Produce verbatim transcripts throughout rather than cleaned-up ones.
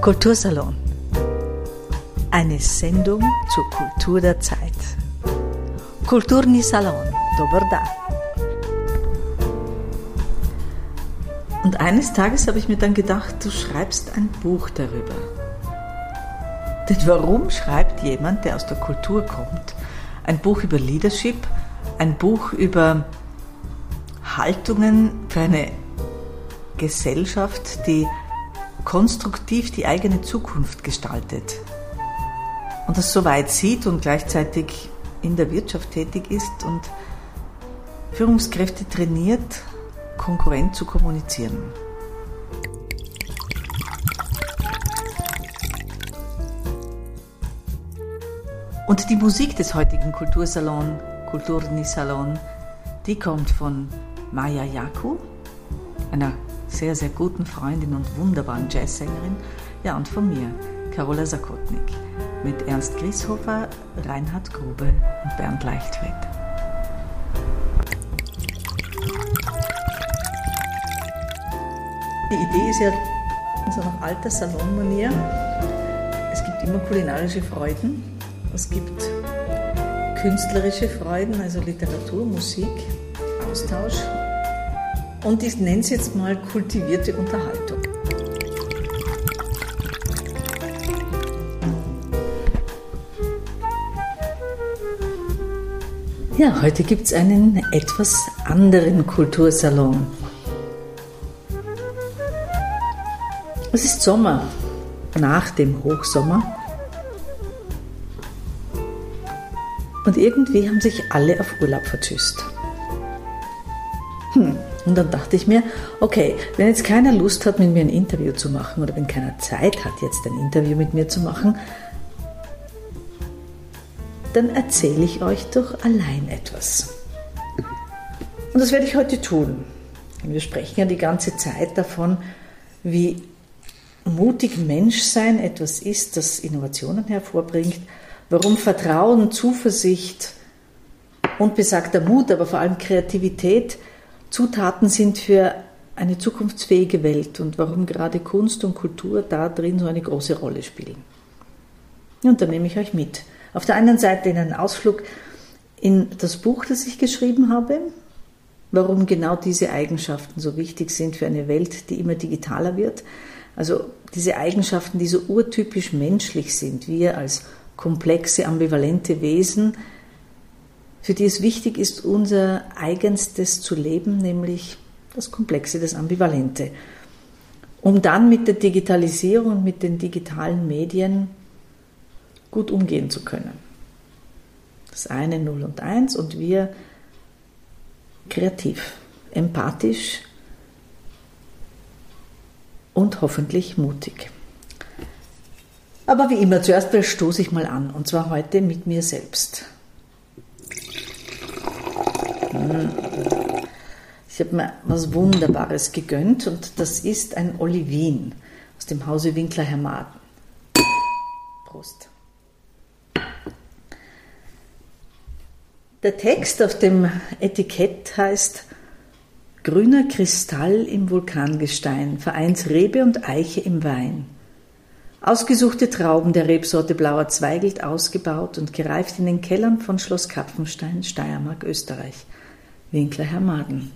Kultursalon. Eine Sendung zur Kultur der Zeit. Kulturni Salon, dober dan. Und eines Tages habe ich mir dann gedacht, du schreibst ein Buch darüber. Denn warum schreibt jemand, der aus der Kultur kommt, ein Buch über Leadership, ein Buch über Haltungen für eine Gesellschaft, die konstruktiv die eigene Zukunft gestaltet und das so weit sieht und gleichzeitig in der Wirtschaft tätig ist und Führungskräfte trainiert, konkurrent zu kommunizieren. Und die Musik des heutigen Kultursalon, Kulturni Salon, die kommt von Maja Jaku, einer sehr, sehr guten Freundin und wunderbaren Jazzsängerin, ja, und von mir, Carola Sakotnik, mit Ernst Grieshofer, Reinhard Grube und Bernd Leichtfried. Die Idee ist ja so nach alter Salonmanier. Es gibt immer kulinarische Freuden, es gibt künstlerische Freuden, also Literatur, Musik, Austausch. Und ich nenne es jetzt mal kultivierte Unterhaltung. Ja, heute gibt es einen etwas anderen Kultursalon. Es ist Sommer, nach dem Hochsommer. Und irgendwie haben sich alle auf Urlaub vertschüsst. Hm. Und dann dachte ich mir, okay, wenn jetzt keiner Lust hat, mit mir ein Interview zu machen oder wenn keiner Zeit hat, jetzt ein Interview mit mir zu machen, dann erzähle ich euch doch allein etwas. Und das werde ich heute tun. Wir sprechen ja die ganze Zeit davon, wie mutig Menschsein etwas ist, das Innovationen hervorbringt, warum Vertrauen, Zuversicht und besagter Mut, aber vor allem Kreativität Zutaten sind für eine zukunftsfähige Welt und warum gerade Kunst und Kultur da drin so eine große Rolle spielen. Und da nehme ich euch mit. Auf der einen Seite in einen Ausflug in das Buch, das ich geschrieben habe, warum genau diese Eigenschaften so wichtig sind für eine Welt, die immer digitaler wird. Also diese Eigenschaften, die so urtypisch menschlich sind, wir als komplexe, ambivalente Wesen, für die es wichtig ist, unser Eigenstes zu leben, nämlich das Komplexe, das Ambivalente, um dann mit der Digitalisierung und mit den digitalen Medien gut umgehen zu können. Das eine null und eins und wir kreativ, empathisch und hoffentlich mutig. Aber wie immer, zuerst stoße ich mal an, und zwar heute mit mir selbst. Ich habe mir was Wunderbares gegönnt und das ist ein Olivin aus dem Hause Winkler-Hermaden. Prost. Der Text auf dem Etikett heißt: Grüner Kristall im Vulkangestein, vereint Rebe und Eiche im Wein. Ausgesuchte Trauben der Rebsorte Blauer Zweigelt ausgebaut und gereift in den Kellern von Schloss Kapfenstein, Steiermark, Österreich. Winkler-Hermaden.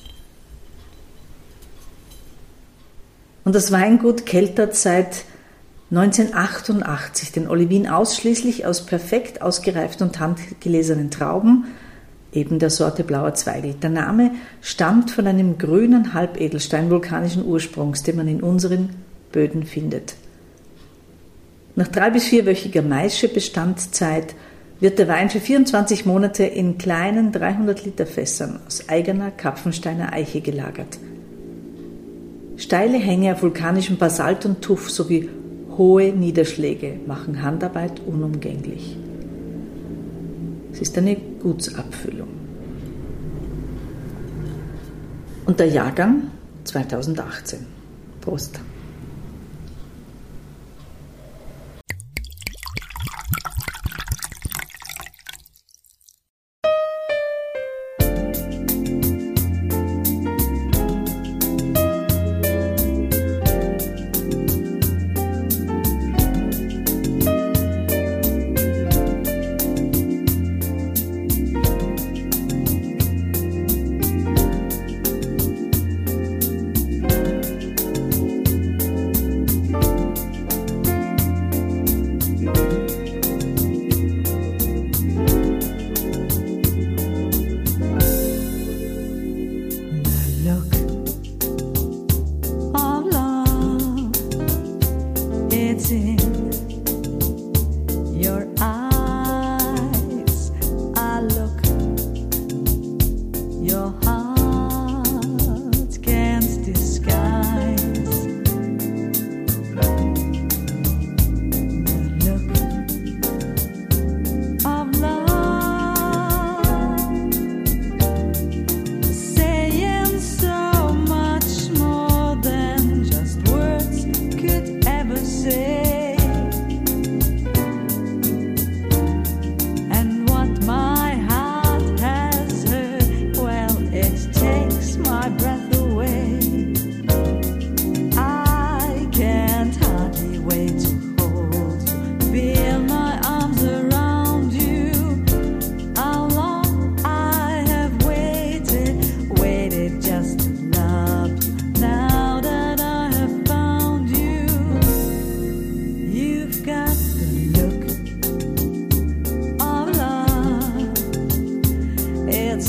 Und das Weingut keltert seit neunzehnhundertachtundachtzig den Olivin ausschließlich aus perfekt ausgereiften und handgelesenen Trauben, eben der Sorte Blauer Zweigelt. Der Name stammt von einem grünen Halbedelstein vulkanischen Ursprungs, den man in unseren Böden findet. Nach drei- bis vierwöchiger Maische-Bestandzeit wird der Wein für vierundzwanzig Monate in kleinen dreihundert Liter Fässern aus eigener Kapfensteiner Eiche gelagert. Steile Hänge auf vulkanischem Basalt und Tuff sowie hohe Niederschläge machen Handarbeit unumgänglich. Es ist eine Gutsabfüllung. Und der Jahrgang zweitausendachtzehn. Prost.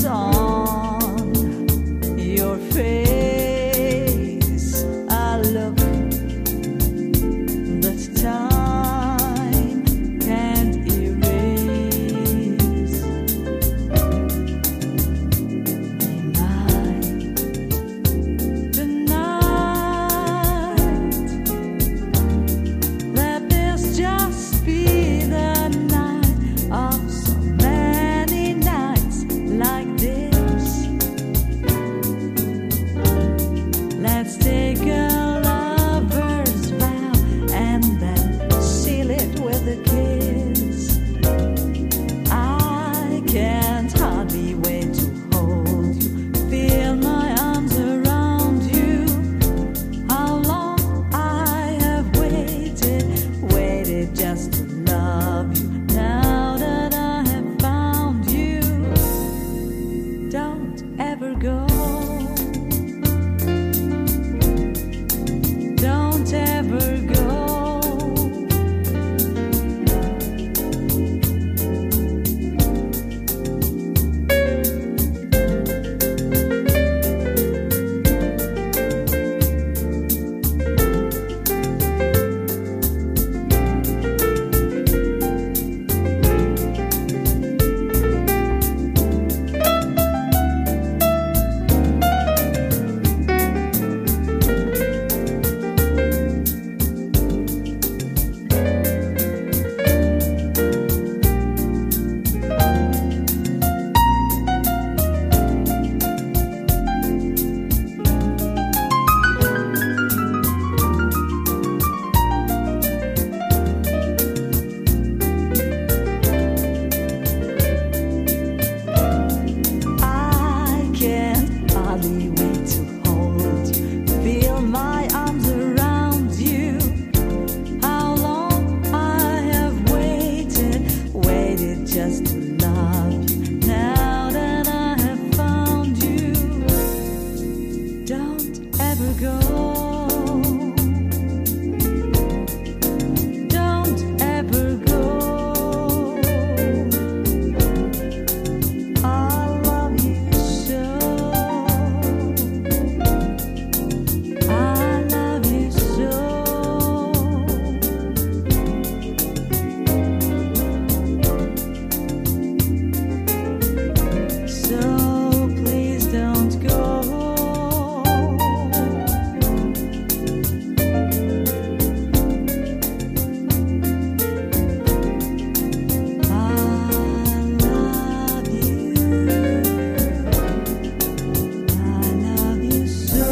it's on your face. I look that time can't erase. Be mine tonight. Let this just be the night of so many nights like this. Let's take a lover's vow and then seal it with a kiss. I can't hardly wait to hold you, feel my arms around you. How long I have waited, waited just to love you. Now that I have found you, don't ever go. Don't ever go. I can't hardly wait to hold you, feel my arms around you. How long I have waited, waited just to love you. Now that I have found you, don't ever go. Don't ever go. I love you so. I love you so. So please don't go. I love you. I love you so.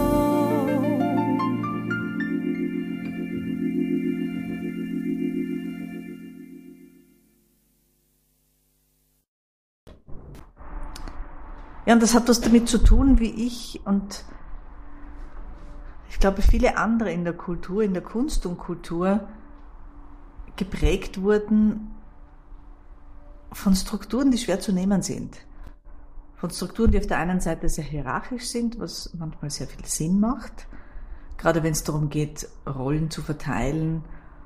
Ja, und das hat was damit zu tun, wie ich und ich glaube viele andere in der Kultur, in der Kunst und Kultur geprägt wurden von Strukturen, die schwer zu nehmen sind. Von Strukturen, die auf der einen Seite sehr hierarchisch sind, was manchmal sehr viel Sinn macht, gerade wenn es darum geht, Rollen zu verteilen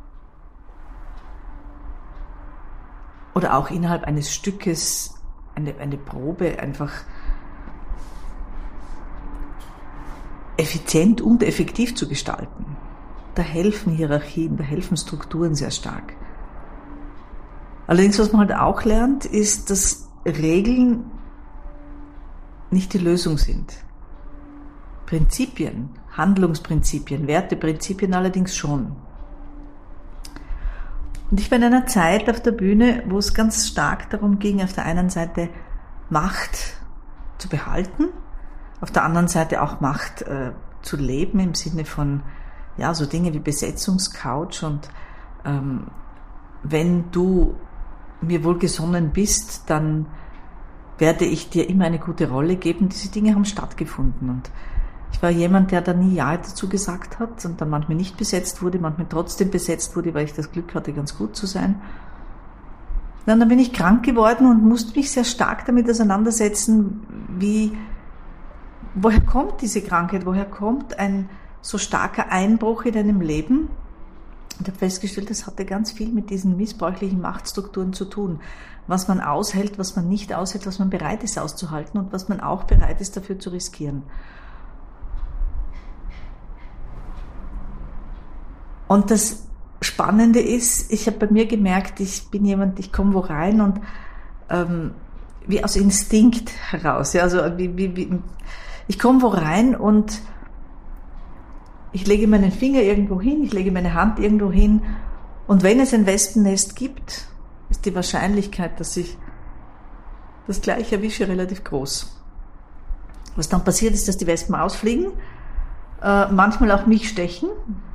oder auch innerhalb eines Stückes eine, eine Probe einfach effizient und effektiv zu gestalten. Da helfen Hierarchien, da helfen Strukturen sehr stark. Allerdings, was man halt auch lernt, ist, dass Regeln nicht die Lösung sind. Prinzipien, Handlungsprinzipien, Werteprinzipien allerdings schon. Und ich war in einer Zeit auf der Bühne, wo es ganz stark darum ging, auf der einen Seite Macht zu behalten, auf der anderen Seite auch Macht äh, zu leben im Sinne von ja so Dinge wie Besetzungscouch und ähm, wenn du mir wohlgesonnen bist, dann werde ich dir immer eine gute Rolle geben. Diese Dinge haben stattgefunden und ich war jemand, der da nie Ja dazu gesagt hat und dann manchmal nicht besetzt wurde, manchmal trotzdem besetzt wurde, weil ich das Glück hatte, ganz gut zu sein. Dann, dann bin ich krank geworden und musste mich sehr stark damit auseinandersetzen, wie, woher kommt diese Krankheit, woher kommt ein so starker Einbruch in deinem Leben, Und habe festgestellt, das hatte ganz viel mit diesen missbräuchlichen Machtstrukturen zu tun. Was man aushält, was man nicht aushält, was man bereit ist auszuhalten und was man auch bereit ist dafür zu riskieren. Und das Spannende ist, ich habe bei mir gemerkt, ich bin jemand, ich komme wo rein und ähm, wie aus Instinkt heraus. Ja, also wie, wie, wie, ich komme wo rein und ich lege meinen Finger irgendwo hin, ich lege meine Hand irgendwo hin und wenn es ein Wespennest gibt, ist die Wahrscheinlichkeit, dass ich das gleich erwische, relativ groß. Was dann passiert ist, dass die Wespen ausfliegen, äh, manchmal auch mich stechen.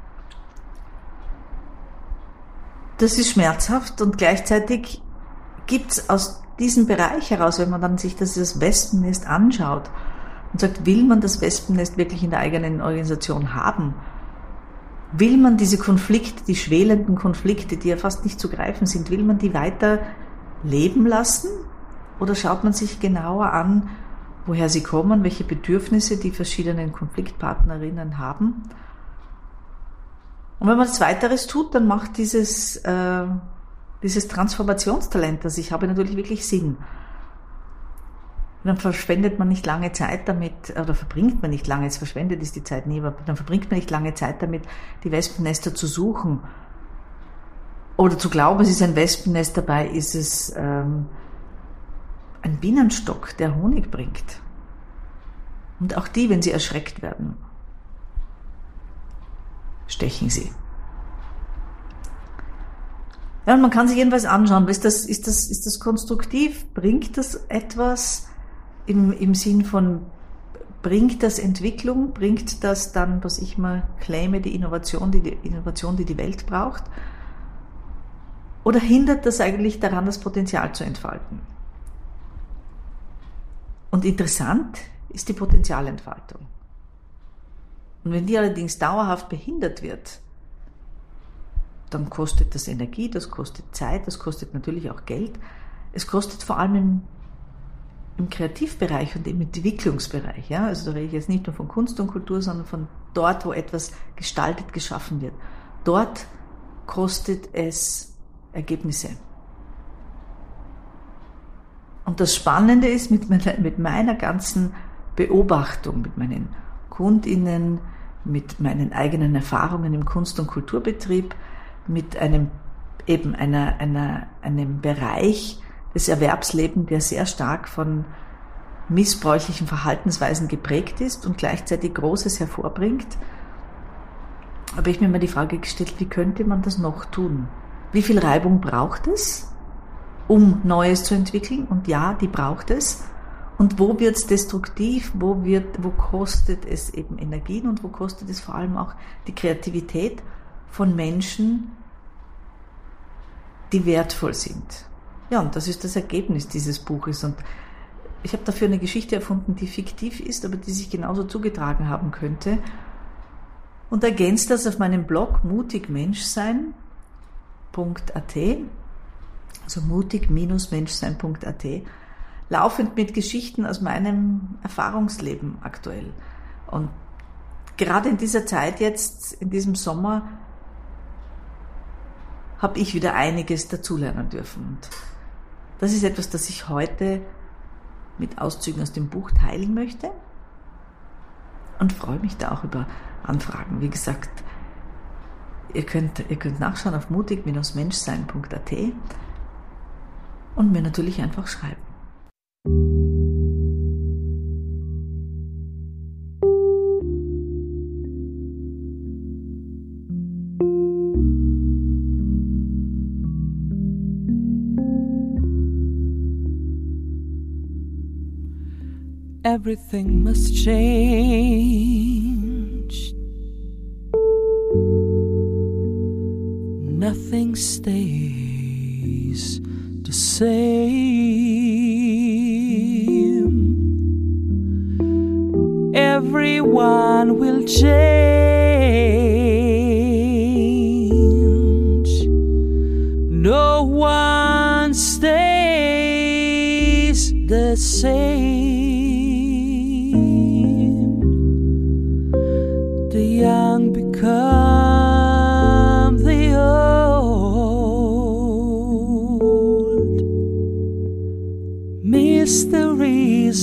Das ist schmerzhaft und gleichzeitig gibt es aus diesem Bereich heraus, wenn man dann sich das, das Wespennest anschaut und sagt, will man das Wespennest wirklich in der eigenen Organisation haben? Will man diese Konflikte, die schwelenden Konflikte, die ja fast nicht zu greifen sind, will man die weiter leben lassen? Oder schaut man sich genauer an, woher sie kommen, welche Bedürfnisse die verschiedenen Konfliktpartnerinnen haben? Und wenn man Zweiteres tut, dann macht dieses, äh, dieses Transformationstalent, das ich habe, natürlich wirklich Sinn. Und dann verschwendet man nicht lange Zeit damit, oder verbringt man nicht lange, jetzt verschwendet ist die Zeit nie, aber dann verbringt man nicht lange Zeit damit, die Wespennester zu suchen. Oder zu glauben, es ist ein Wespennest, dabei ist es ähm, ein Bienenstock, der Honig bringt. Und auch die, wenn sie erschreckt werden, stechen sie. Ja, und man kann sich jedenfalls anschauen, ist das, ist das, ist das konstruktiv? Bringt das etwas im, im Sinn von, bringt das Entwicklung? Bringt das dann, was ich mal claime, die Innovation, die, die Innovation, die die Welt braucht? Oder hindert das eigentlich daran, das Potenzial zu entfalten? Und interessant ist die Potenzialentfaltung. Und wenn die allerdings dauerhaft behindert wird, dann kostet das Energie, das kostet Zeit, das kostet natürlich auch Geld. Es kostet vor allem im, im Kreativbereich und im Entwicklungsbereich. Ja? Also da rede ich jetzt nicht nur von Kunst und Kultur, sondern von dort, wo etwas gestaltet, geschaffen wird. Dort kostet es Ergebnisse. Und das Spannende ist, mit meiner, mit meiner ganzen Beobachtung, mit meinen KundInnen, mit meinen eigenen Erfahrungen im Kunst- und Kulturbetrieb, mit einem, eben einer, einer, einem Bereich des Erwerbslebens, der sehr stark von missbräuchlichen Verhaltensweisen geprägt ist und gleichzeitig Großes hervorbringt, habe ich mir mal die Frage gestellt, wie könnte man das noch tun? Wie viel Reibung braucht es, um Neues zu entwickeln? Und ja, die braucht es. Und wo wird es destruktiv, wo, wird, wo kostet es eben Energien und wo kostet es vor allem auch die Kreativität von Menschen, die wertvoll sind. Ja, und das ist das Ergebnis dieses Buches. Und ich habe dafür eine Geschichte erfunden, die fiktiv ist, aber die sich genauso zugetragen haben könnte. Und ergänzt das auf meinem Blog mutigmenschsein punkt a t, also mutig-menschsein punkt a t, laufend mit Geschichten aus meinem Erfahrungsleben aktuell. Und gerade in dieser Zeit jetzt, in diesem Sommer, habe ich wieder einiges dazulernen dürfen. Und das ist etwas, das ich heute mit Auszügen aus dem Buch teilen möchte und freue mich da auch über Anfragen. Wie gesagt, ihr könnt, ihr könnt nachschauen auf mutig-menschsein punkt a t und mir natürlich einfach schreiben. Everything must change. Nothing stays the same. Everyone will change. No one stays the same. The young become the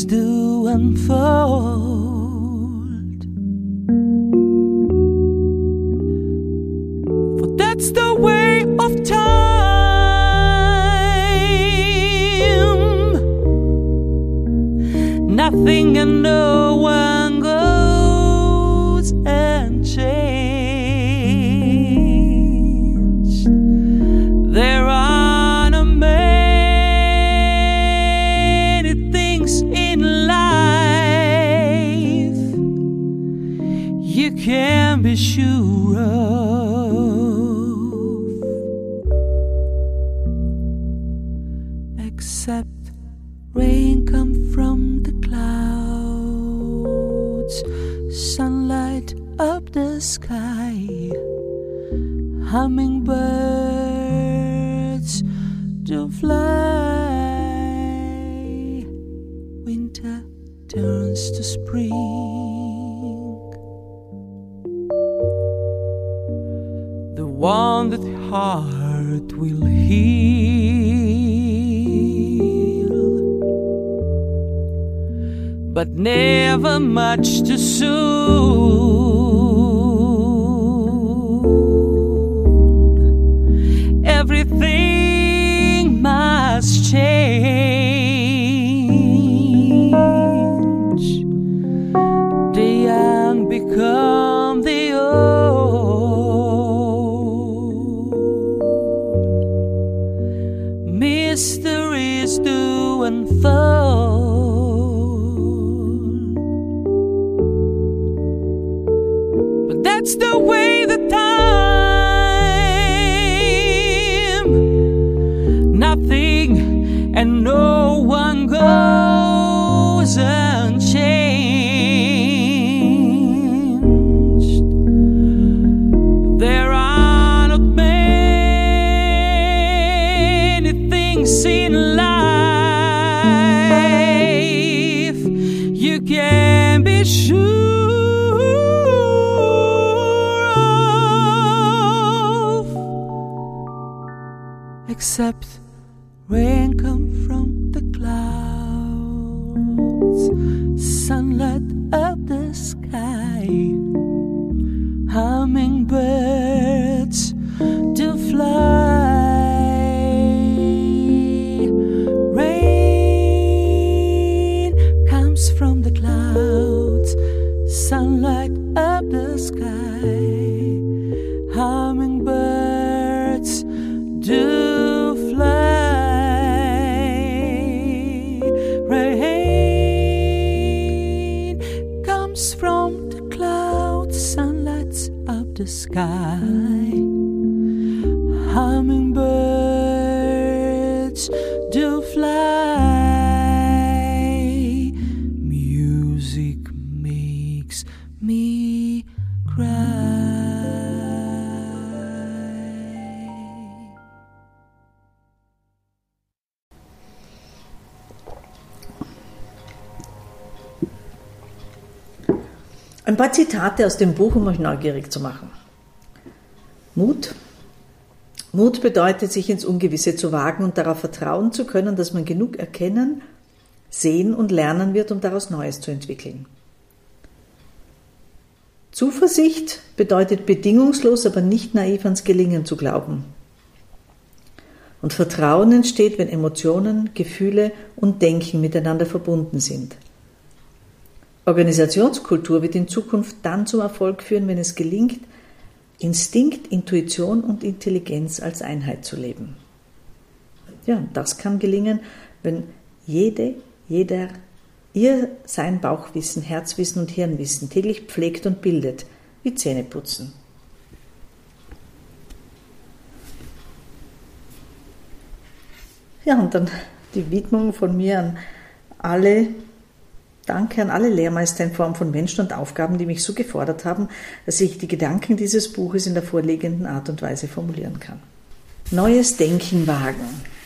mysteries do unfold. For that's the way of time. Nothing and no one goes unchanged. There are no many things in life you can be sure of, except rain come from the clouds, sunlight up the sky, hummingbirds do fly, winter turns to spring. The wounded heart will heal, but never much too soon. Everything must change. The young become the old. Mysteries do unfold. That's the way the time. Nothing and no one goes unchanged. There are not many things in life you can be sure. Except rain come from the clouds, sunlight up the sky, hummingbirds do fly. Rain comes from the clouds, sunlight up the sky, hummingbirds do the sky, hummingbirds do fly, music makes me cry. Ein paar Zitate aus dem Buch, um euch neugierig zu machen. Mut. Mut bedeutet, sich ins Ungewisse zu wagen und darauf vertrauen zu können, dass man genug erkennen, sehen und lernen wird, um daraus Neues zu entwickeln. Zuversicht bedeutet bedingungslos, aber nicht naiv ans Gelingen zu glauben. Und Vertrauen entsteht, wenn Emotionen, Gefühle und Denken miteinander verbunden sind. Organisationskultur wird in Zukunft dann zum Erfolg führen, wenn es gelingt, Instinkt, Intuition und Intelligenz als Einheit zu leben. Ja, das kann gelingen, wenn jede, jeder ihr sein Bauchwissen, Herzwissen und Hirnwissen täglich pflegt und bildet, wie Zähneputzen. Ja, und dann die Widmung von mir an alle. Danke an alle Lehrmeister in Form von Menschen und Aufgaben, die mich so gefordert haben, dass ich die Gedanken dieses Buches in der vorliegenden Art und Weise formulieren kann. Neues Denken wagen.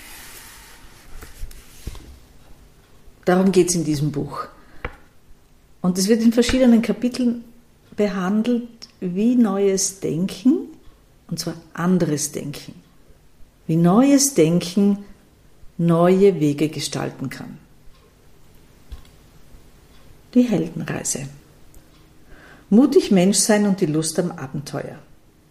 Darum geht es in diesem Buch. Und es wird in verschiedenen Kapiteln behandelt, wie neues Denken, und zwar anderes Denken, wie neues Denken neue Wege gestalten kann. Die Heldenreise. Mutig Mensch sein und die Lust am Abenteuer.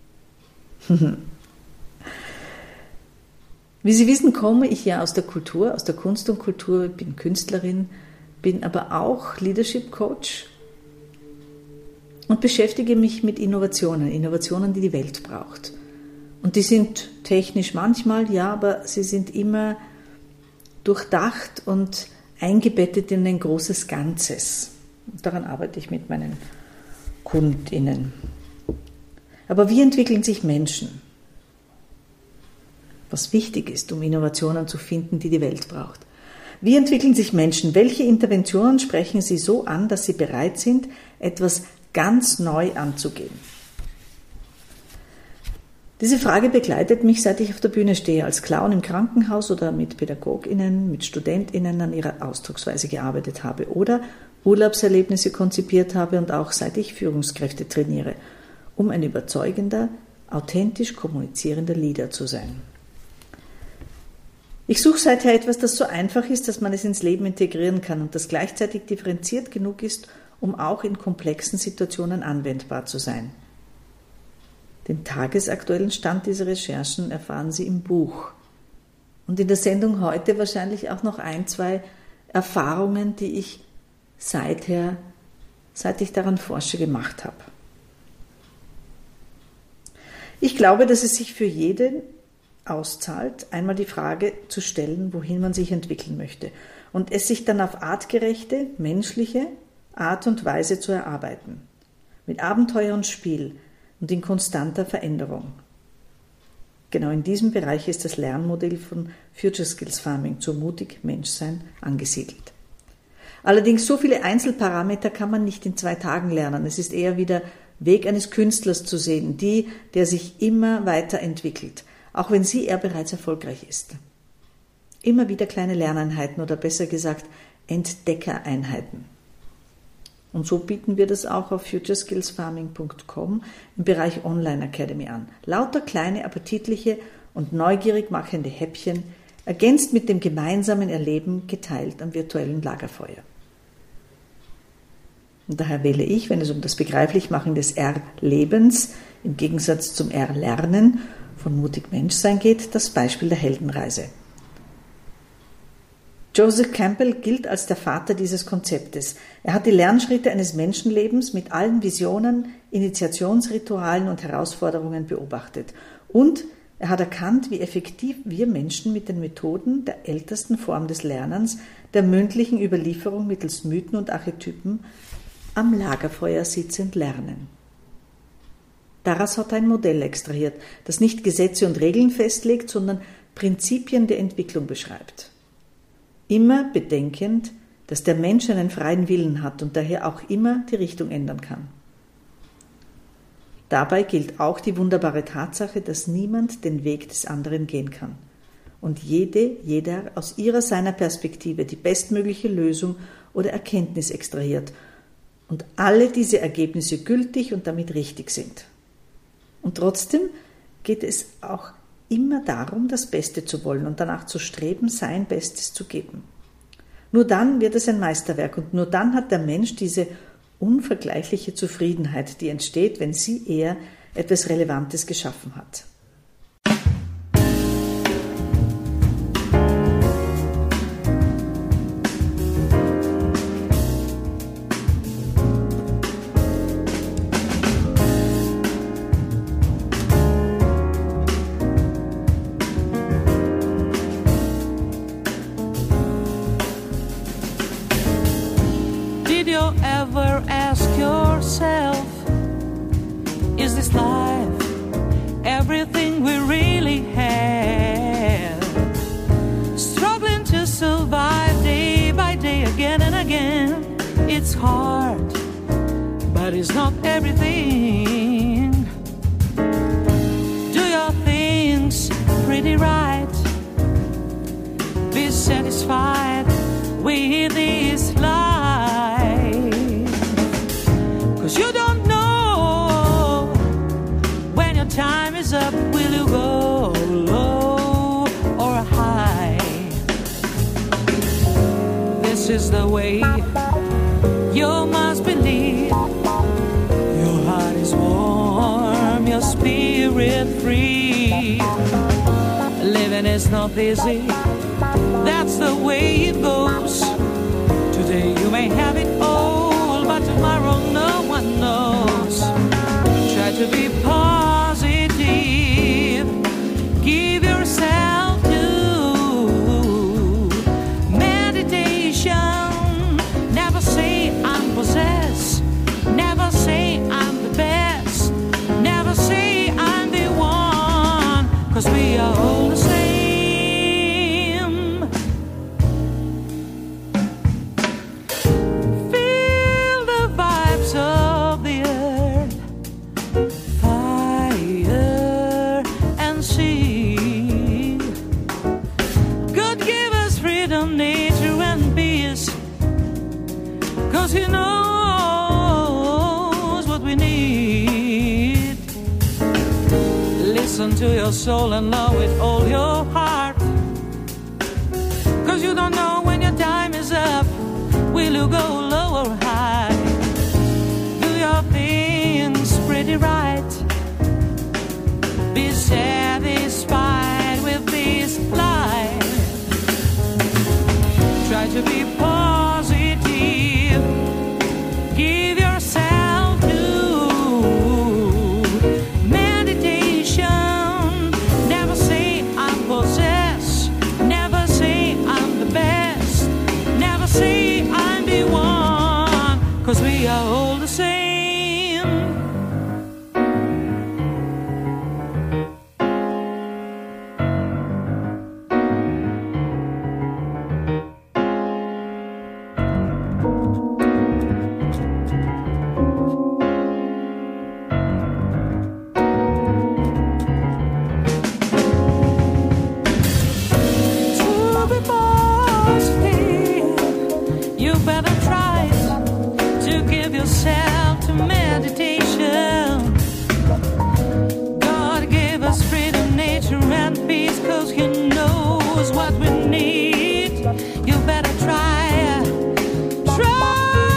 Wie Sie wissen, komme ich ja aus der Kultur, aus der Kunst und Kultur, bin Künstlerin, bin aber auch Leadership Coach und beschäftige mich mit Innovationen, Innovationen, die die Welt braucht. Und die sind technisch manchmal, ja, aber sie sind immer durchdacht und eingebettet in ein großes Ganzes. Und daran arbeite ich mit meinen KundInnen. Aber wie entwickeln sich Menschen? Was wichtig ist, um Innovationen zu finden, die die Welt braucht. Wie entwickeln sich Menschen? Welche Interventionen sprechen sie so an, dass sie bereit sind, etwas ganz neu anzugehen? Diese Frage begleitet mich, seit ich auf der Bühne stehe, als Clown im Krankenhaus oder mit PädagogInnen, mit StudentInnen an ihrer Ausdrucksweise gearbeitet habe oder Urlaubserlebnisse konzipiert habe und auch seit ich Führungskräfte trainiere, um ein überzeugender, authentisch kommunizierender Leader zu sein. Ich suche seither etwas, das so einfach ist, dass man es ins Leben integrieren kann und das gleichzeitig differenziert genug ist, um auch in komplexen Situationen anwendbar zu sein. Den tagesaktuellen Stand dieser Recherchen erfahren Sie im Buch. Und in der Sendung heute wahrscheinlich auch noch ein, zwei Erfahrungen, die ich seither, seit ich daran forsche, gemacht habe. Ich glaube, dass es sich für jeden auszahlt, einmal die Frage zu stellen, wohin man sich entwickeln möchte und es sich dann auf artgerechte, menschliche Art und Weise zu erarbeiten. Mit Abenteuer und Spiel und in konstanter Veränderung. Genau in diesem Bereich ist das Lernmodell von Future Skills Farming zu mutig Menschsein angesiedelt. Allerdings so viele Einzelparameter kann man nicht in zwei Tagen lernen. Es ist eher wie der Weg eines Künstlers zu sehen, die, der sich immer weiterentwickelt, auch wenn sie er bereits erfolgreich ist. Immer wieder kleine Lerneinheiten oder besser gesagt Entdeckereinheiten. Und so bieten wir das auch auf future skills farming punkt com im Bereich Online Academy an. Lauter kleine, appetitliche und neugierig machende Häppchen, ergänzt mit dem gemeinsamen Erleben, geteilt am virtuellen Lagerfeuer. Und daher wähle ich, wenn es um das Begreiflichmachen des Erlebens im Gegensatz zum Erlernen von mutig Menschsein geht, das Beispiel der Heldenreise. Joseph Campbell gilt als der Vater dieses Konzeptes. Er hat die Lernschritte eines Menschenlebens mit allen Visionen, Initiationsritualen und Herausforderungen beobachtet. Und er hat erkannt, wie effektiv wir Menschen mit den Methoden der ältesten Form des Lernens, der mündlichen Überlieferung mittels Mythen und Archetypen, am Lagerfeuer sitzend lernen. Daraus hat er ein Modell extrahiert, das nicht Gesetze und Regeln festlegt, sondern Prinzipien der Entwicklung beschreibt. Immer bedenkend, dass der Mensch einen freien Willen hat und daher auch immer die Richtung ändern kann. Dabei gilt auch die wunderbare Tatsache, dass niemand den Weg des anderen gehen kann und jede, jeder aus ihrer seiner Perspektive die bestmögliche Lösung oder Erkenntnis extrahiert und alle diese Ergebnisse gültig und damit richtig sind. Und trotzdem geht es auch immer darum, das Beste zu wollen und danach zu streben, sein Bestes zu geben. Nur dann wird es ein Meisterwerk und nur dann hat der Mensch diese unvergleichliche Zufriedenheit, die entsteht, wenn sie eher etwas Relevantes geschaffen hat. Did you ever ask yourself, is this life everything we really have? Struggling to survive day by day, again and again. It's hard, but it's not everything. Do your things pretty right. Be satisfied with this life. You don't know when your time is up, will you go low or high? This is the way you're it's not easy. That's the way it goes. Today you may have it all, but tomorrow no one knows. Try to be positive. Give yourself to meditation. Never say I'm possessed. Never say I'm the best. Never say I'm the one. 'Cause we are all the same. Feel the vibes of the earth. Fire and sea. God give us freedom, nature and peace. 'Cause He knows what we need. Listen to your soul and love with all your heart. 'Cause you don't know when your time is up. Will you go low or high? Do your things pretty right. Be satisfied with this life. Try to be positive. Give yourself to meditation. Never say I'm possessed. Never say I'm the best. Never say I'm the one. 'Cause we are all the same. To be positive, you better try to give yourself to meditation. God gave us freedom, nature and peace, 'cause He knows what we need. You better try, try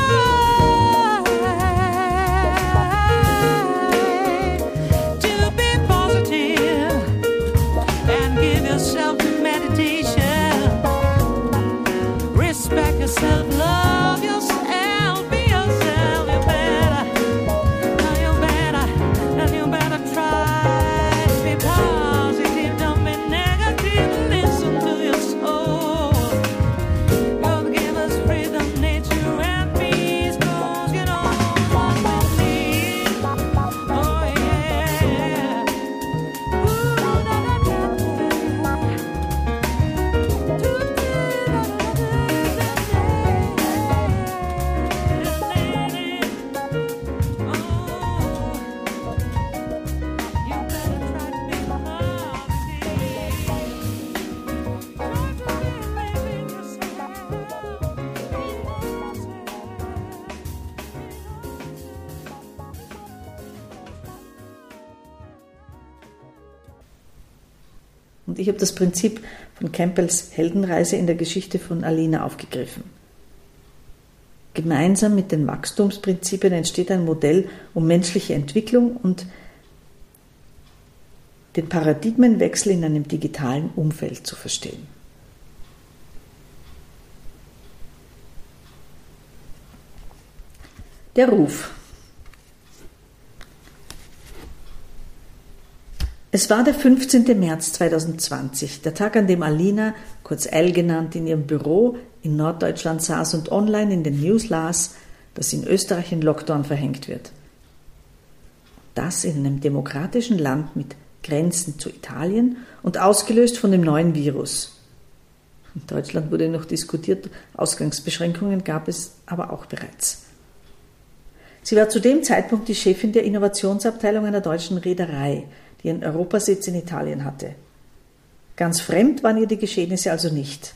to be positive and give yourself to meditation. Respect yourself, love yourself, be yourself. You better, now you better, and you better try to be positive. Don't be negative. Listen to your soul. God give us freedom, nature and peace, 'cause you know what we need. Oh yeah. Ooh, da, da, da, da. Und ich habe das Prinzip von Campbells Heldenreise in der Geschichte von Alina aufgegriffen. Gemeinsam mit den Wachstumsprinzipien entsteht ein Modell, um menschliche Entwicklung und den Paradigmenwechsel in einem digitalen Umfeld zu verstehen. Der Ruf. Es war der fünfzehnte März zweitausendzwanzig, der Tag, an dem Alina, kurz Al genannt, in ihrem Büro in Norddeutschland saß und online in den News las, dass in Österreich ein Lockdown verhängt wird. Das in einem demokratischen Land mit Grenzen zu Italien und ausgelöst von dem neuen Virus. In Deutschland wurde noch diskutiert, Ausgangsbeschränkungen gab es aber auch bereits. Sie war zu dem Zeitpunkt die Chefin der Innovationsabteilung einer deutschen Reederei, die einen Europasitz in Italien hatte. Ganz fremd waren ihr die Geschehnisse also nicht.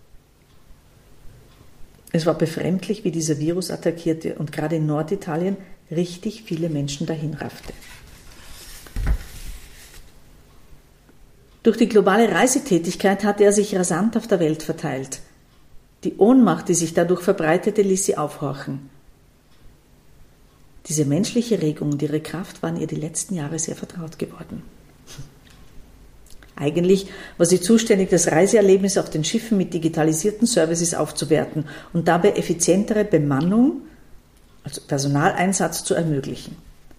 Es war befremdlich, wie dieser Virus attackierte und gerade in Norditalien richtig viele Menschen dahin raffte. Durch die globale Reisetätigkeit hatte er sich rasant auf der Welt verteilt. Die Ohnmacht, die sich dadurch verbreitete, ließ sie aufhorchen. Diese menschliche Regung und ihre Kraft waren ihr die letzten Jahre sehr vertraut geworden. Eigentlich war sie zuständig, das Reiseerlebnis auf den Schiffen mit digitalisierten Services aufzuwerten und dabei effizientere Bemannung, also Personaleinsatz, zu ermöglichen.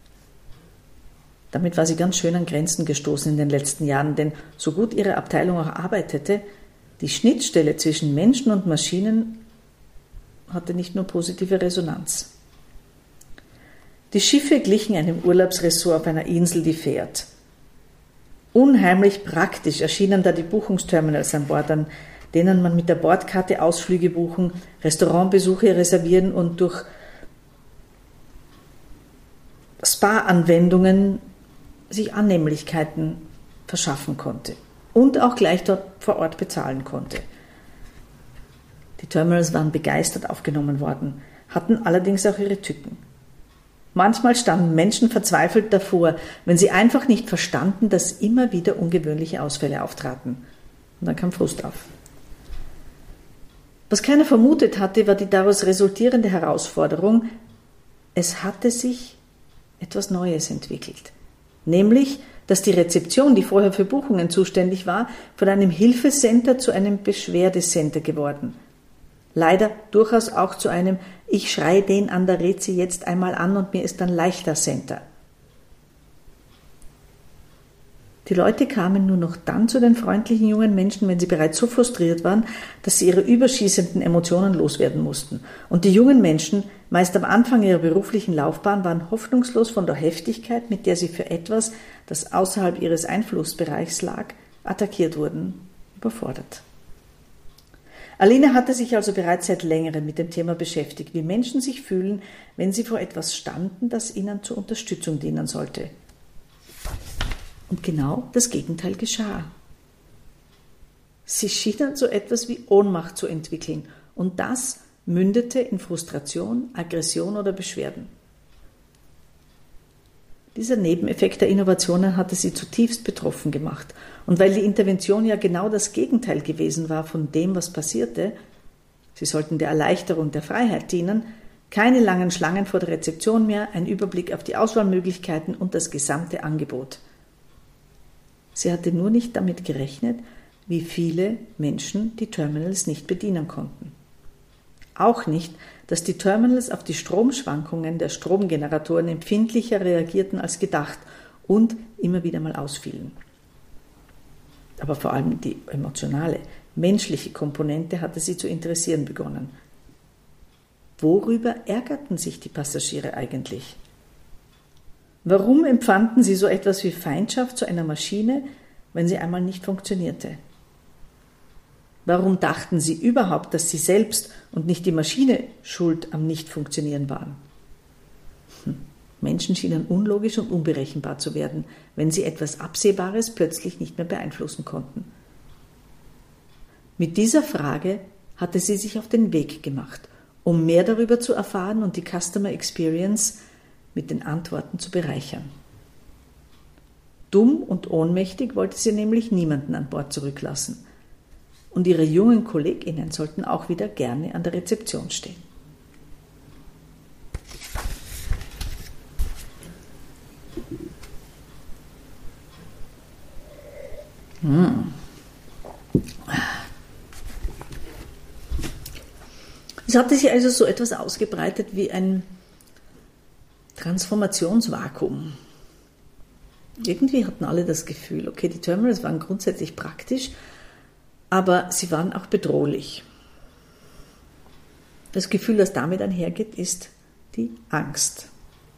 Damit war sie ganz schön an Grenzen gestoßen in den letzten Jahren, denn so gut ihre Abteilung auch arbeitete, die Schnittstelle zwischen Menschen und Maschinen hatte nicht nur positive Resonanz. Die Schiffe glichen einem Urlaubsressort auf einer Insel, die fährt. Unheimlich praktisch erschienen da die Buchungsterminals an Bord, an denen man mit der Bordkarte Ausflüge buchen, Restaurantbesuche reservieren und durch Spa-Anwendungen sich Annehmlichkeiten verschaffen konnte und auch gleich dort vor Ort bezahlen konnte. Die Terminals waren begeistert aufgenommen worden, hatten allerdings auch ihre Tücken. Manchmal standen Menschen verzweifelt davor, wenn sie einfach nicht verstanden, dass immer wieder ungewöhnliche Ausfälle auftraten. Und dann kam Frust auf. Was keiner vermutet hatte, war die daraus resultierende Herausforderung: Es hatte sich etwas Neues entwickelt. Nämlich, dass die Rezeption, die vorher für Buchungen zuständig war, von einem Hilfecenter zu einem Beschwerdecenter geworden. Leider durchaus auch zu einem Ich schreie den an der Rezi jetzt einmal an und mir ist dann leichter Center. Die Leute kamen nur noch dann zu den freundlichen jungen Menschen, wenn sie bereits so frustriert waren, dass sie ihre überschießenden Emotionen loswerden mussten. Und die jungen Menschen, meist am Anfang ihrer beruflichen Laufbahn, waren hoffnungslos von der Heftigkeit, mit der sie für etwas, das außerhalb ihres Einflussbereichs lag, attackiert wurden, überfordert. Alina hatte sich also bereits seit längerem mit dem Thema beschäftigt, wie Menschen sich fühlen, wenn sie vor etwas standen, das ihnen zur Unterstützung dienen sollte. Und genau das Gegenteil geschah. Sie schienen so etwas wie Ohnmacht zu entwickeln, und das mündete in Frustration, Aggression oder Beschwerden. Dieser Nebeneffekt der Innovationen hatte sie zutiefst betroffen gemacht. Und weil die Intervention ja genau das Gegenteil gewesen war von dem, was passierte, sie sollten der Erleichterung der Freiheit dienen, keine langen Schlangen vor der Rezeption mehr, ein Überblick auf die Auswahlmöglichkeiten und das gesamte Angebot. Sie hatte nur nicht damit gerechnet, wie viele Menschen die Terminals nicht bedienen konnten. Auch nicht, dass die Terminals auf die Stromschwankungen der Stromgeneratoren empfindlicher reagierten als gedacht und immer wieder mal ausfielen. Aber vor allem die emotionale, menschliche Komponente hatte sie zu interessieren begonnen. Worüber ärgerten sich die Passagiere eigentlich? Warum empfanden sie so etwas wie Feindschaft zu einer Maschine, wenn sie einmal nicht funktionierte? Warum dachten sie überhaupt, dass sie selbst und nicht die Maschine schuld am Nicht-Funktionieren waren? Hm. Menschen schienen unlogisch und unberechenbar zu werden, wenn sie etwas Absehbares plötzlich nicht mehr beeinflussen konnten. Mit dieser Frage hatte sie sich auf den Weg gemacht, um mehr darüber zu erfahren und die Customer Experience mit den Antworten zu bereichern. Dumm und ohnmächtig wollte sie nämlich niemanden an Bord zurücklassen. Und ihre jungen KollegInnen sollten auch wieder gerne an der Rezeption stehen. Hm. Es hatte sich also so etwas ausgebreitet wie ein Transformationsvakuum. Irgendwie hatten alle das Gefühl, okay, die Terminals waren grundsätzlich praktisch, aber sie waren auch bedrohlich. Das Gefühl, das damit einhergeht, ist die Angst.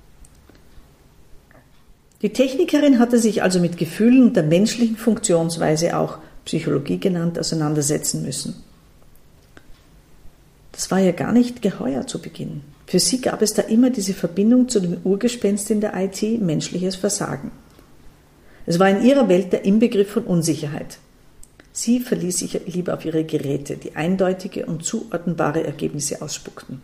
Die Technikerin hatte sich also mit Gefühlen und der menschlichen Funktionsweise, auch Psychologie genannt, auseinandersetzen müssen. Das war ja gar nicht geheuer zu Beginn. Für sie gab es da immer diese Verbindung zu dem Urgespenst in der I T, menschliches Versagen. Es war in ihrer Welt der Inbegriff von Unsicherheit. Sie verließ sich lieber auf ihre Geräte, die eindeutige und zuordnbare Ergebnisse ausspuckten.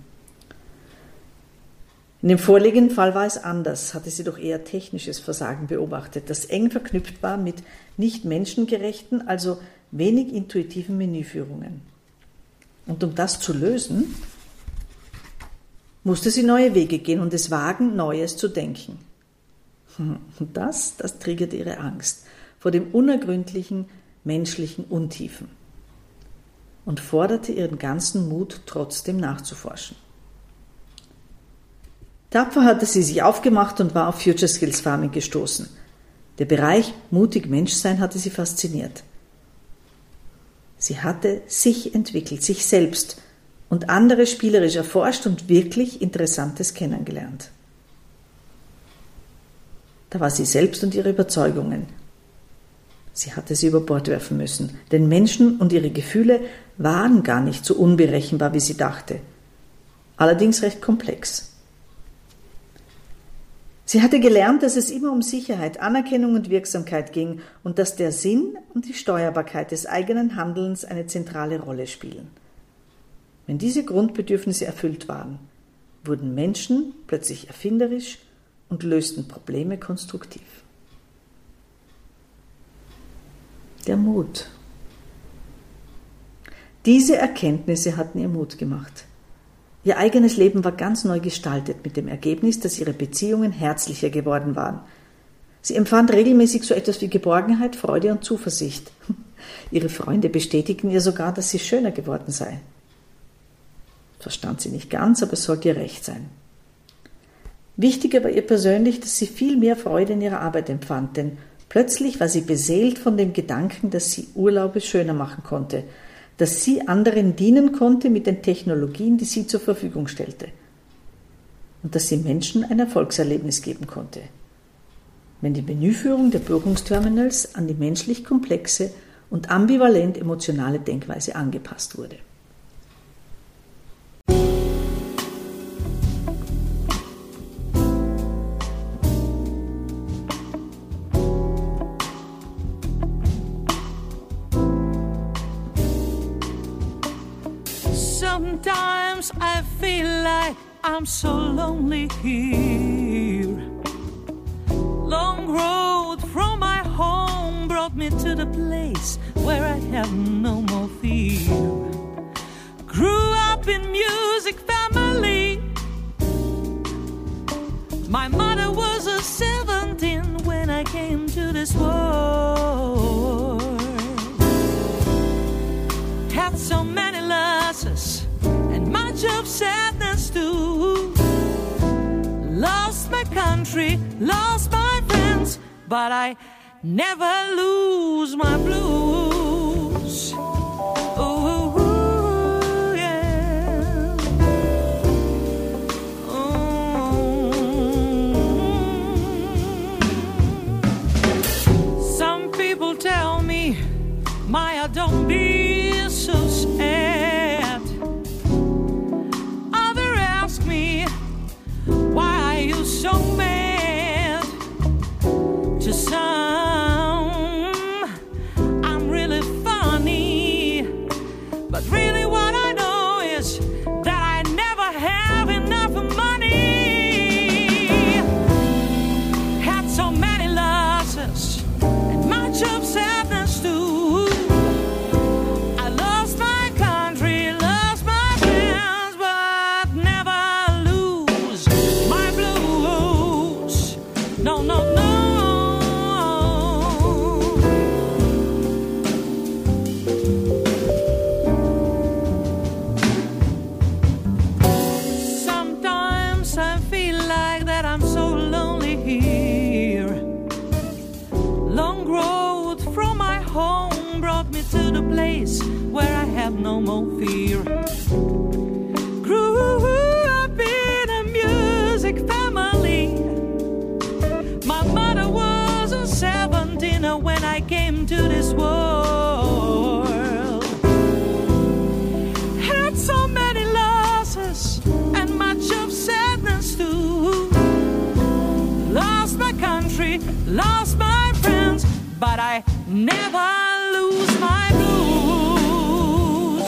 In dem vorliegenden Fall war es anders, hatte sie doch eher technisches Versagen beobachtet, das eng verknüpft war mit nicht menschengerechten, also wenig intuitiven Menüführungen. Und um das zu lösen, musste sie neue Wege gehen und es wagen, Neues zu denken. Und das, das triggerte ihre Angst. vor dem unergründlichen menschlichen Untiefen und forderte ihren ganzen Mut, trotzdem nachzuforschen. Tapfer hatte sie sich aufgemacht und war auf Future Skills Farming gestoßen. Der Bereich mutig Menschsein hatte sie fasziniert. Sie hatte sich entwickelt, sich selbst und andere spielerisch erforscht und wirklich Interessantes kennengelernt. Da war sie selbst und ihre Überzeugungen. Sie hatte sie über Bord werfen müssen, denn Menschen und ihre Gefühle waren gar nicht so unberechenbar, wie sie dachte. Allerdings recht komplex. Sie hatte gelernt, dass es immer um Sicherheit, Anerkennung und Wirksamkeit ging und dass der Sinn und die Steuerbarkeit des eigenen Handelns eine zentrale Rolle spielen. Wenn diese Grundbedürfnisse erfüllt waren, wurden Menschen plötzlich erfinderisch und lösten Probleme konstruktiv. Der Mut. Diese Erkenntnisse hatten ihr Mut gemacht. Ihr eigenes Leben war ganz neu gestaltet mit dem Ergebnis, dass ihre Beziehungen herzlicher geworden waren. Sie empfand regelmäßig so etwas wie Geborgenheit, Freude und Zuversicht. Ihre Freunde bestätigten ihr sogar, dass sie schöner geworden sei. Verstand sie nicht ganz, aber es sollte ihr recht sein. Wichtiger war ihr persönlich, dass sie viel mehr Freude in ihrer Arbeit empfand, denn plötzlich war sie beseelt von dem Gedanken, dass sie Urlaube schöner machen konnte, dass sie anderen dienen konnte mit den Technologien, die sie zur Verfügung stellte und dass sie Menschen ein Erfolgserlebnis geben konnte, wenn die Menüführung der Buchungsterminals an die menschlich komplexe und ambivalent emotionale Denkweise angepasst wurde. Sometimes I feel like I'm so lonely here. Long road from my home brought me to the place where I have no more fear. Grew up in music family. My mother was a seventeen when I came to this world. Had so many losses and much of sadness too. Lost my country, lost my friends, but I never lose my blues. Ooh, yeah. Ooh. Some people tell me, Maya, don't be so sad. Others ask me, why are you so mad? To some, I'm really funny, but really what I know is that I never have enough money. Had so many losses and much of sadness too. I lost my country, lost my friends, but never lose my blues. No, no, no. Sometimes I feel like that I'm so lonely here. Long road from my home brought me to the place where I have no more fear. Grew up in a music family. My mother was a seventeen when I came to this world. Had so many losses and much of sadness too. Lost my country, lost my friends, but I never lose my blues.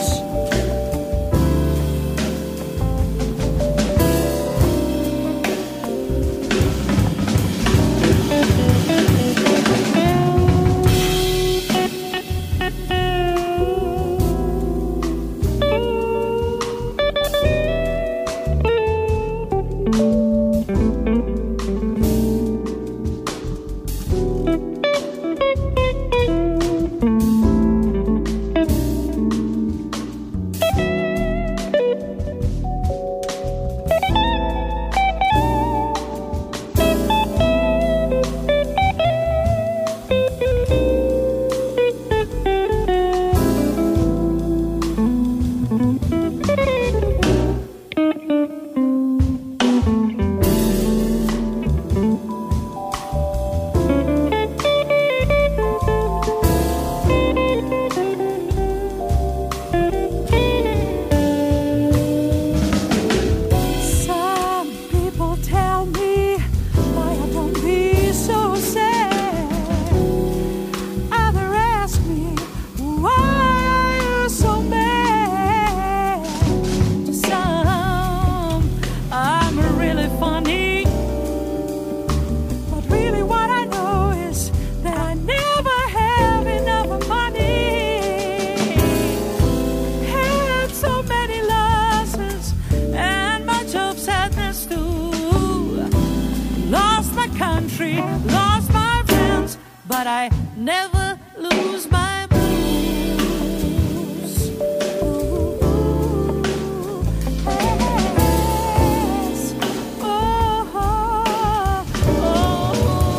country, lost my friends, but I never lose my blues. Ooh, yes. Oh, oh, oh.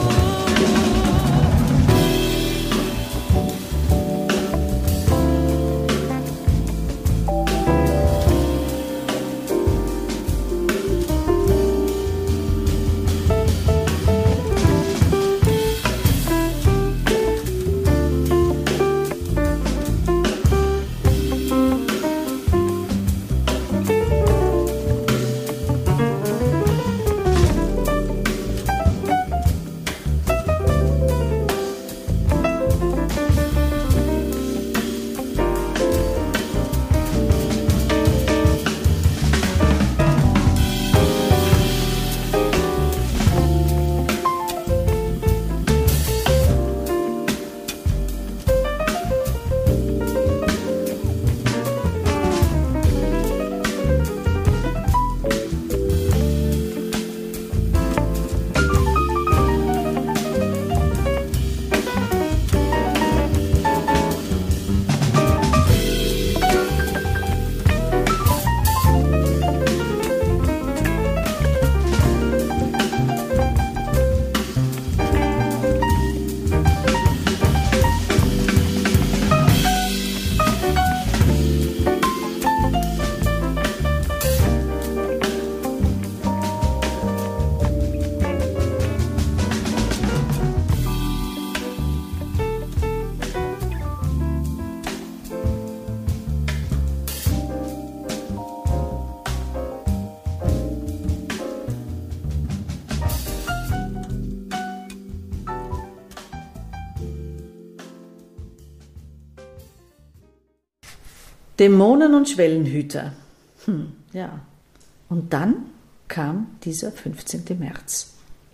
Dämonen und Schwellenhüter. Hm, ja. Und dann kam dieser fünfzehnten März.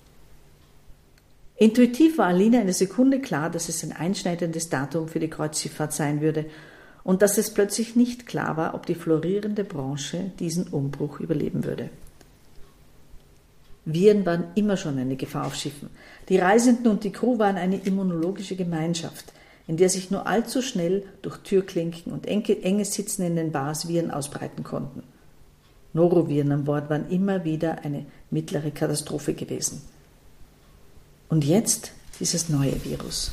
Intuitiv war Alina eine Sekunde klar, dass es ein einschneidendes Datum für die Kreuzschifffahrt sein würde und dass es plötzlich nicht klar war, ob die florierende Branche diesen Umbruch überleben würde. Viren waren immer schon eine Gefahr auf Schiffen. Die Reisenden und die Crew waren eine immunologische Gemeinschaft, in der sich nur allzu schnell durch Türklinken und enges Sitzen in den Bars Viren ausbreiten konnten. Noroviren an Bord waren immer wieder eine mittlere Katastrophe gewesen. Und jetzt dieses neue Virus.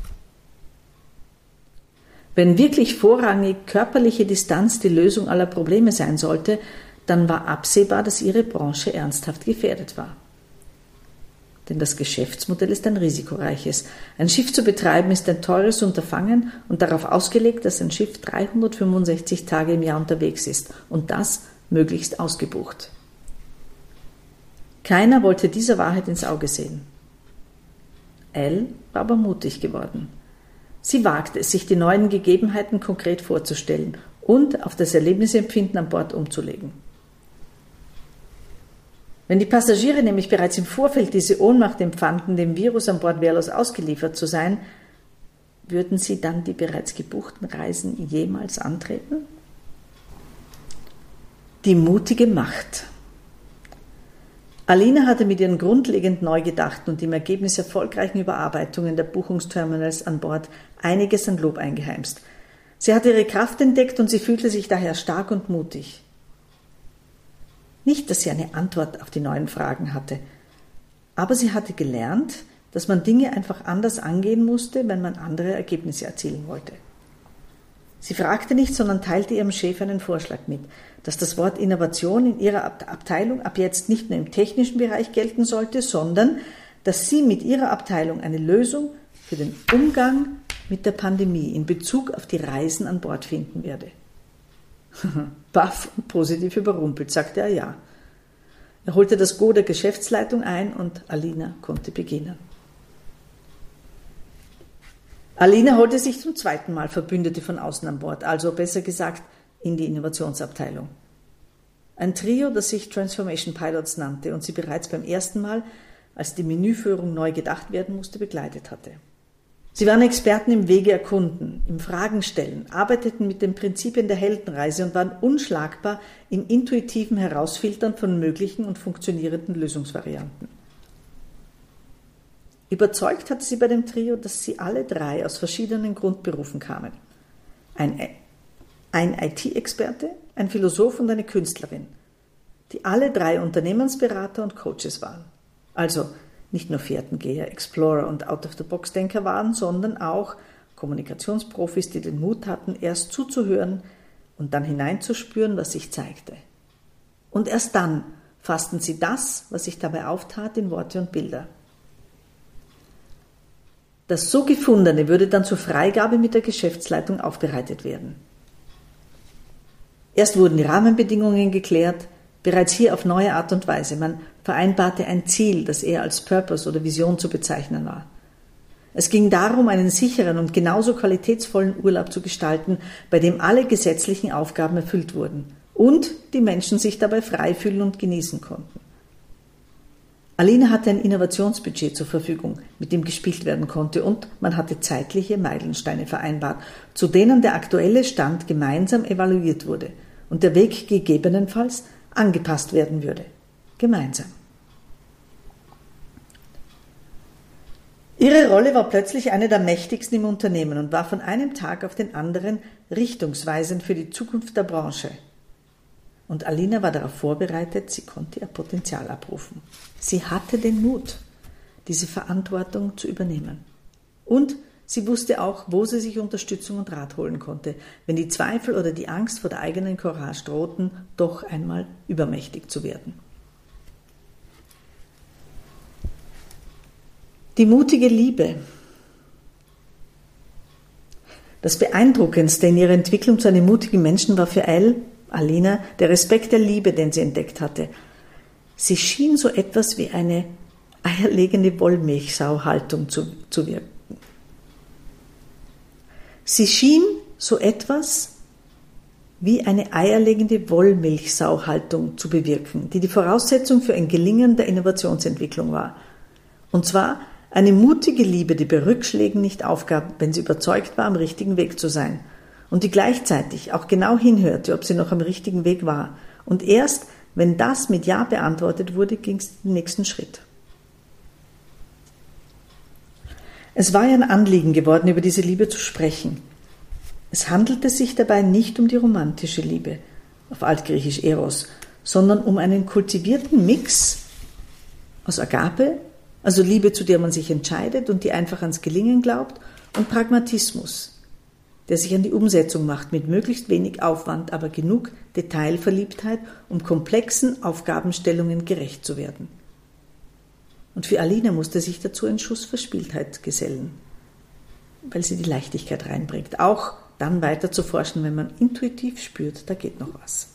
Wenn wirklich vorrangig körperliche Distanz die Lösung aller Probleme sein sollte, dann war absehbar, dass ihre Branche ernsthaft gefährdet war. Denn das Geschäftsmodell ist ein risikoreiches. Ein Schiff zu betreiben ist ein teures Unterfangen und darauf ausgelegt, dass ein Schiff dreihundertfünfundsechzig Tage im Jahr unterwegs ist und das möglichst ausgebucht. Keiner wollte dieser Wahrheit ins Auge sehen. Elle war aber mutig geworden. Sie wagte es, sich die neuen Gegebenheiten konkret vorzustellen und auf das Erlebnisempfinden an Bord umzulegen. Wenn die Passagiere nämlich bereits im Vorfeld diese Ohnmacht empfanden, dem Virus an Bord wehrlos ausgeliefert zu sein, würden sie dann die bereits gebuchten Reisen jemals antreten? Die mutige Macht. Alina hatte mit ihren grundlegend neu gedachten und im Ergebnis erfolgreichen Überarbeitungen der Buchungsterminals an Bord einiges an Lob eingeheimst. Sie hatte ihre Kraft entdeckt und sie fühlte sich daher stark und mutig. Nicht, dass sie eine Antwort auf die neuen Fragen hatte, aber sie hatte gelernt, dass man Dinge einfach anders angehen musste, wenn man andere Ergebnisse erzielen wollte. Sie fragte nicht, sondern teilte ihrem Chef einen Vorschlag mit, dass das Wort Innovation in ihrer Abteilung ab jetzt nicht nur im technischen Bereich gelten sollte, sondern dass sie mit ihrer Abteilung eine Lösung für den Umgang mit der Pandemie in Bezug auf die Reisen an Bord finden werde. Baff und positiv überrumpelt, sagte er ja. Er holte das Go der Geschäftsleitung ein und Alina konnte beginnen. Alina holte sich zum zweiten Mal Verbündete von außen an Bord, also besser gesagt in die Innovationsabteilung. Ein Trio, das sich Transformation Pilots nannte und sie bereits beim ersten Mal, als die Menüführung neu gedacht werden musste, begleitet hatte. Sie waren Experten im Wege erkunden, im Fragen stellen, arbeiteten mit den Prinzipien der Heldenreise und waren unschlagbar im intuitiven Herausfiltern von möglichen und funktionierenden Lösungsvarianten. Überzeugt hatte sie bei dem Trio, dass sie alle drei aus verschiedenen Grundberufen kamen. Ein, ein I T-Experte, ein Philosoph und eine Künstlerin, die alle drei Unternehmensberater und Coaches waren. Also nicht nur Fährtengeher, Explorer und Out-of-the-Box-Denker waren, sondern auch Kommunikationsprofis, die den Mut hatten, erst zuzuhören und dann hineinzuspüren, was sich zeigte. Und erst dann fassten sie das, was sich dabei auftat, in Worte und Bilder. Das so Gefundene würde dann zur Freigabe mit der Geschäftsleitung aufbereitet werden. Erst wurden die Rahmenbedingungen geklärt, bereits hier auf neue Art und Weise. Man vereinbarte ein Ziel, das eher als Purpose oder Vision zu bezeichnen war. Es ging darum, einen sicheren und genauso qualitätsvollen Urlaub zu gestalten, bei dem alle gesetzlichen Aufgaben erfüllt wurden und die Menschen sich dabei frei fühlen und genießen konnten. Alina hatte ein Innovationsbudget zur Verfügung, mit dem gespielt werden konnte, und man hatte zeitliche Meilensteine vereinbart, zu denen der aktuelle Stand gemeinsam evaluiert wurde und der Weg gegebenenfalls angepasst werden würde. Gemeinsam. Ihre Rolle war plötzlich eine der mächtigsten im Unternehmen und war von einem Tag auf den anderen richtungsweisend für die Zukunft der Branche. Und Alina war darauf vorbereitet, sie konnte ihr Potenzial abrufen. Sie hatte den Mut, diese Verantwortung zu übernehmen. Und sie wusste auch, wo sie sich Unterstützung und Rat holen konnte, wenn die Zweifel oder die Angst vor der eigenen Courage drohten, doch einmal übermächtig zu werden. Die mutige Liebe. Das Beeindruckendste in ihrer Entwicklung zu einem mutigen Menschen war für Elle, Alina, der Respekt der Liebe, den sie entdeckt hatte. Sie schien so etwas wie eine eierlegende Wollmilchsau-Haltung zu, zu wirken. Sie schien so etwas wie eine eierlegende Wollmilchsau-Haltung zu bewirken, die die Voraussetzung für ein Gelingen der Innovationsentwicklung war. Und zwar eine mutige Liebe, die bei Rückschlägen nicht aufgab, wenn sie überzeugt war, am richtigen Weg zu sein. Und die gleichzeitig auch genau hinhörte, ob sie noch am richtigen Weg war. Und erst, wenn das mit Ja beantwortet wurde, ging es den nächsten Schritt. Es war ihr ein Anliegen geworden, über diese Liebe zu sprechen. Es handelte sich dabei nicht um die romantische Liebe, auf altgriechisch Eros, sondern um einen kultivierten Mix aus Agape, also Liebe, zu der man sich entscheidet und die einfach ans Gelingen glaubt, und Pragmatismus, der sich an die Umsetzung macht mit möglichst wenig Aufwand, aber genug Detailverliebtheit, um komplexen Aufgabenstellungen gerecht zu werden. Und für Alina musste sich dazu ein Schuss Verspieltheit gesellen, weil sie die Leichtigkeit reinbringt. Auch dann weiter zu forschen, wenn man intuitiv spürt, da geht noch was.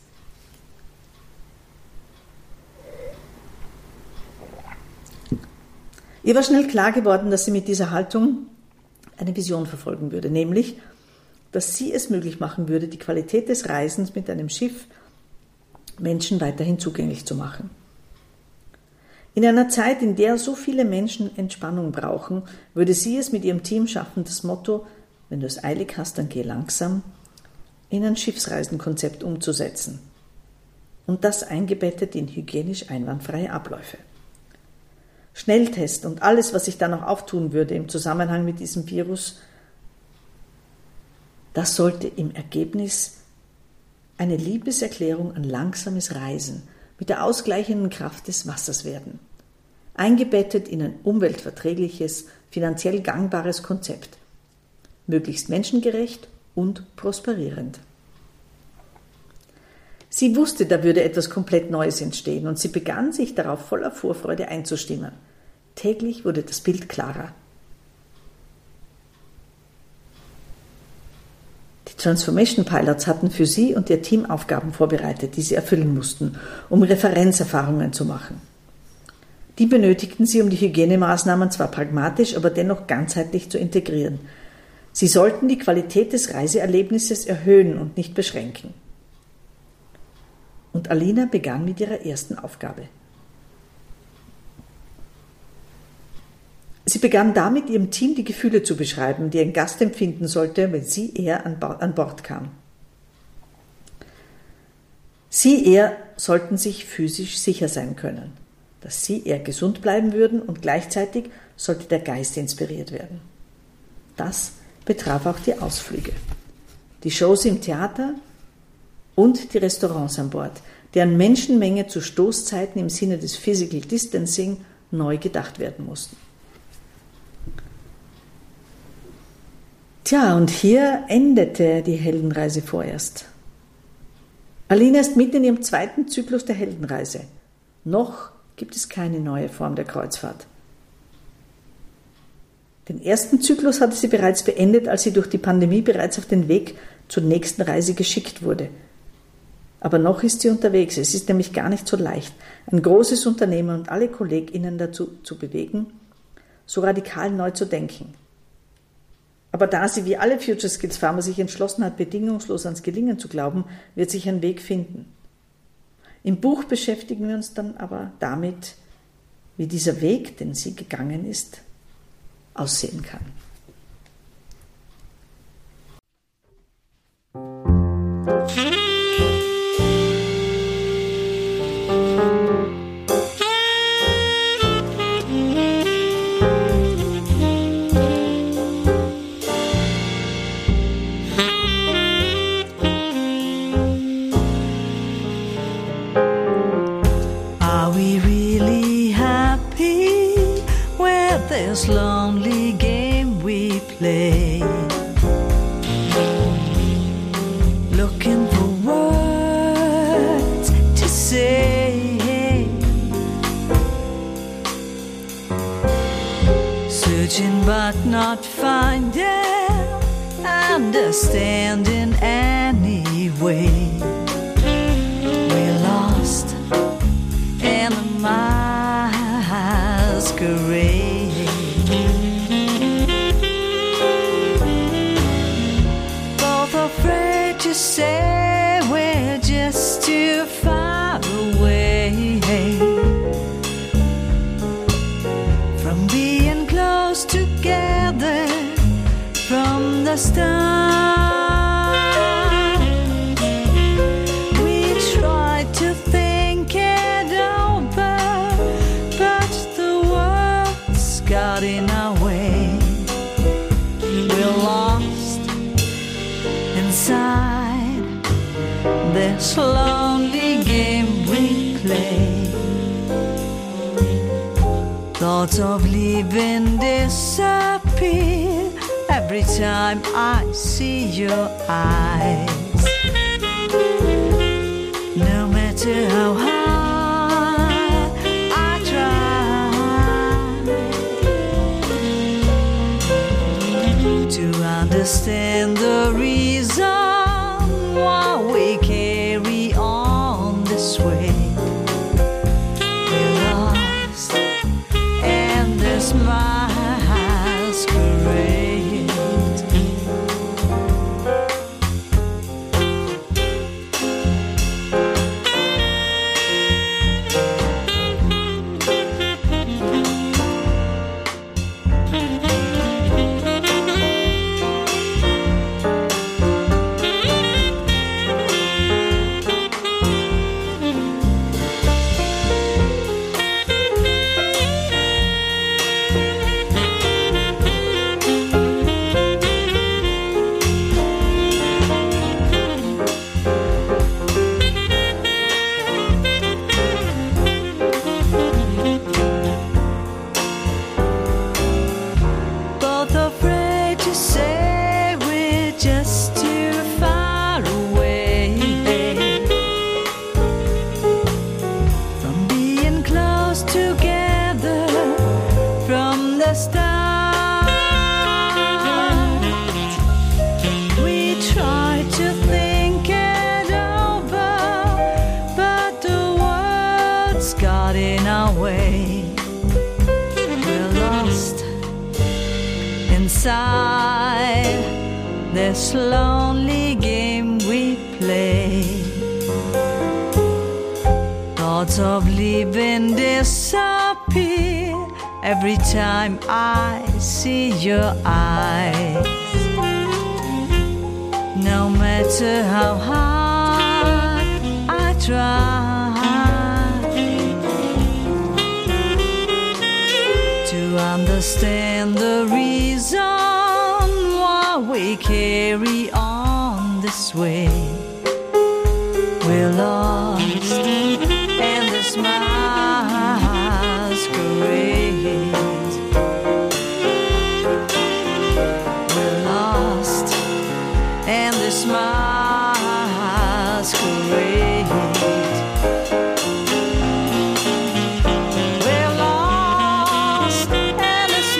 Ihr war schnell klar geworden, dass sie mit dieser Haltung eine Vision verfolgen würde, nämlich, dass sie es möglich machen würde, die Qualität des Reisens mit einem Schiff Menschen weiterhin zugänglich zu machen. In einer Zeit, in der so viele Menschen Entspannung brauchen, würde sie es mit ihrem Team schaffen, das Motto, wenn du es eilig hast, dann geh langsam, in ein Schiffsreisenkonzept umzusetzen. Und das eingebettet in hygienisch einwandfreie Abläufe. Schnelltest und alles, was sich da noch auftun würde im Zusammenhang mit diesem Virus, das sollte im Ergebnis eine Liebeserklärung an langsames Reisen mit der ausgleichenden Kraft des Wassers werden, eingebettet in ein umweltverträgliches, finanziell gangbares Konzept, möglichst menschengerecht und prosperierend. Sie wusste, da würde etwas komplett Neues entstehen, und sie begann, sich darauf voller Vorfreude einzustimmen. Täglich wurde das Bild klarer. Die Transformation Pilots hatten für sie und ihr Team Aufgaben vorbereitet, die sie erfüllen mussten, um Referenzerfahrungen zu machen. Die benötigten sie, um die Hygienemaßnahmen zwar pragmatisch, aber dennoch ganzheitlich zu integrieren. Sie sollten die Qualität des Reiseerlebnisses erhöhen und nicht beschränken. Und Alina begann mit ihrer ersten Aufgabe. Sie begann damit, ihrem Team die Gefühle zu beschreiben, die ein Gast empfinden sollte, wenn sie eher an Bord kam. Sie eher sollten sich physisch sicher sein können. dass sie eher gesund bleiben würden und gleichzeitig sollte der Geist inspiriert werden. Das betraf auch die Ausflüge, die Shows im Theater und die Restaurants an Bord, deren Menschenmenge zu Stoßzeiten im Sinne des Physical Distancing neu gedacht werden mussten. Tja, und hier endete die Heldenreise vorerst. Alina ist mitten in ihrem zweiten Zyklus der Heldenreise. Noch gibt es keine neue Form der Kreuzfahrt. Den ersten Zyklus hatte sie bereits beendet, als sie durch die Pandemie bereits auf den Weg zur nächsten Reise geschickt wurde. Aber noch ist sie unterwegs. Es ist nämlich gar nicht so leicht, ein großes Unternehmen und alle KollegInnen dazu zu bewegen, so radikal neu zu denken. Aber da sie wie alle Future Skills Farmer sich entschlossen hat, bedingungslos ans Gelingen zu glauben, wird sich ein Weg finden. Im Buch beschäftigen wir uns dann aber damit, wie dieser Weg, den sie gegangen ist, aussehen kann. This lonely game we play, looking for words to say, searching but not finding, understanding anyway. We're lost in a masquerade. To say we're just too far away from being close together from the start. We tried to think it over, but the words got in our way. We're lost inside this lonely game we play. Thoughts of leaving disappear every time I see your eyes. No matter how hard I try to understand the reason why we carry on this way. We're lost in this masquerade. Inside this lonely game we play, thoughts of leaving disappear every time I see your eyes. No matter how hard I try understand the reason why we carry on this way. We're lost in this masquerade. We're lost in this masquerade. We're lost in this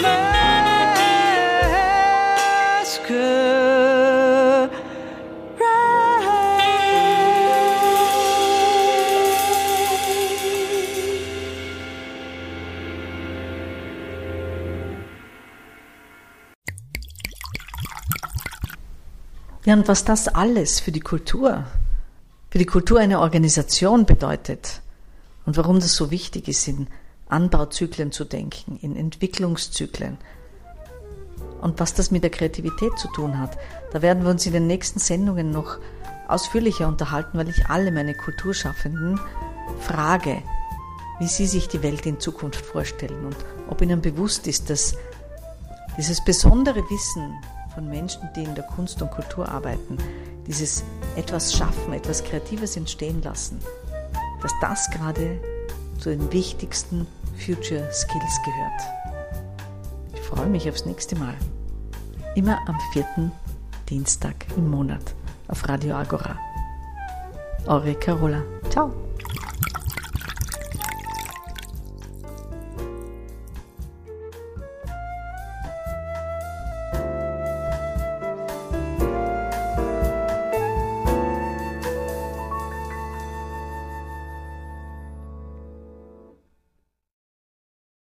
Ja, und was das alles für die Kultur, für die Kultur einer Organisation bedeutet und warum das so wichtig ist, in Anbauzyklen zu denken, in Entwicklungszyklen und was das mit der Kreativität zu tun hat, da werden wir uns in den nächsten Sendungen noch ausführlicher unterhalten, weil ich alle meine Kulturschaffenden frage, wie sie sich die Welt in Zukunft vorstellen und ob ihnen bewusst ist, dass dieses besondere Wissen von Menschen, die in der Kunst und Kultur arbeiten, dieses etwas schaffen, etwas Kreatives entstehen lassen, dass das gerade zu den wichtigsten Future Skills gehört. Ich freue mich aufs nächste Mal. Immer am vierten Dienstag im Monat auf Radio Agora. Eure Carola. Ciao.